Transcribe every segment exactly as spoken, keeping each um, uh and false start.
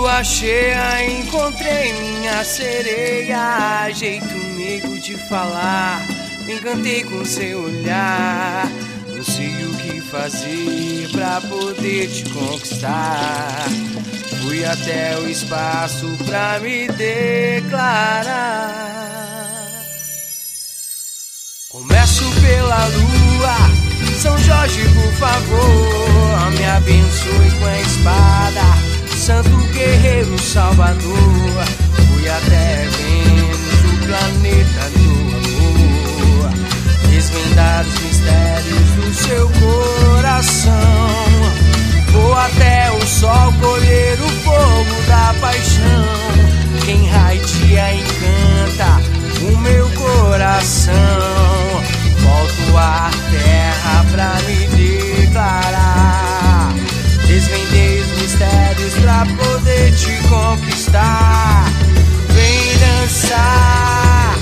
lua cheia encontrei minha sereia, jeito meigo de falar, me encantei com seu olhar. Não sei o que fazer pra poder te conquistar. Fui até o espaço pra me declarar. Começo pela lua, São Jorge, por favor, me abençoe com a espada, Santo Guerreiro Salvador. Fui até Vênus, o planeta do amor, desvendar os mistérios do seu coração. Vou até o sol colher o fogo da paixão. Quem raia encanta o meu coração. Volto à terra pra me declarar. Desvendei os mistérios pra poder te conquistar. Vem dançar,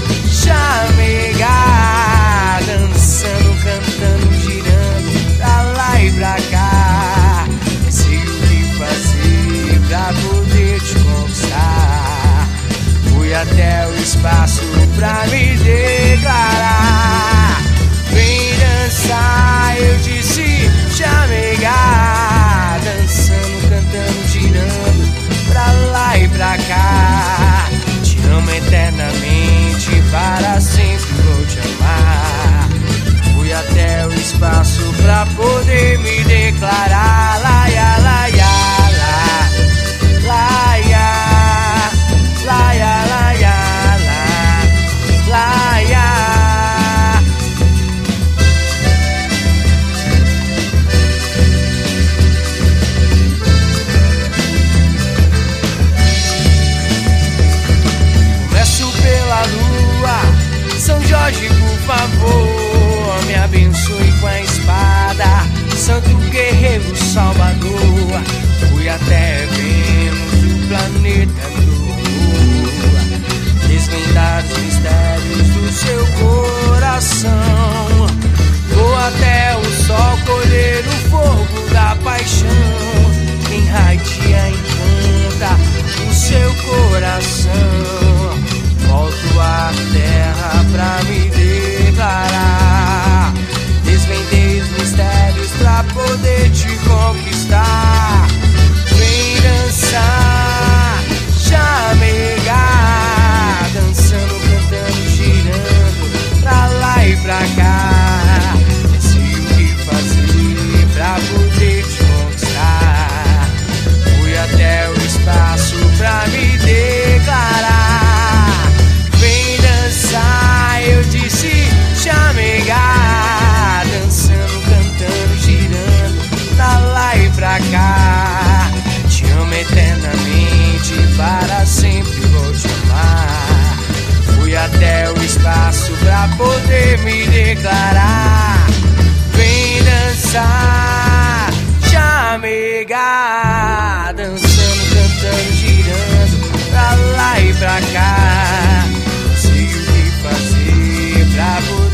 chamegar, dançando, cantando, girando pra lá e pra cá. Sei o que fazer pra poder te conquistar. Fui até o espaço pra me declarar. Vem dançar, eu disse, chamegar, dançando, cantando, girando pra lá e pra cá. Te amo eternamente, para sempre vou te amar. Fui até o espaço pra poder me declarar. Laia, laia, lá, laia, laia, laia, lá, laia. Começo pela lua, São Jorge, por favor, me abençoe com a espada, Santo Guerreiro Salvador. Fui até Vênus, o planeta do amor, desvendar os mistérios do seu coração. Vou até o sol colher o fogo da paixão. Quem raia encanta o seu coração. Volto à terra pra me declarar. Desvendei os mistérios pra poder te conquistar. Vem dançar, chamegar, dançando, cantando, girando pra lá e pra cá. Sei o que fazer pra poder te conquistar. Fui até o espaço pra me declarar. Vem dançar, eu disse, chamegar, dançando, cantando, girando pra lá e pra cá. Te amo eternamente, para sempre vou te amar. Fui até o espaço pra poder me declarar. Vem dançar, chamegar, dançando, cantando, girando pra lá e pra cá. Sei o que fazer pra você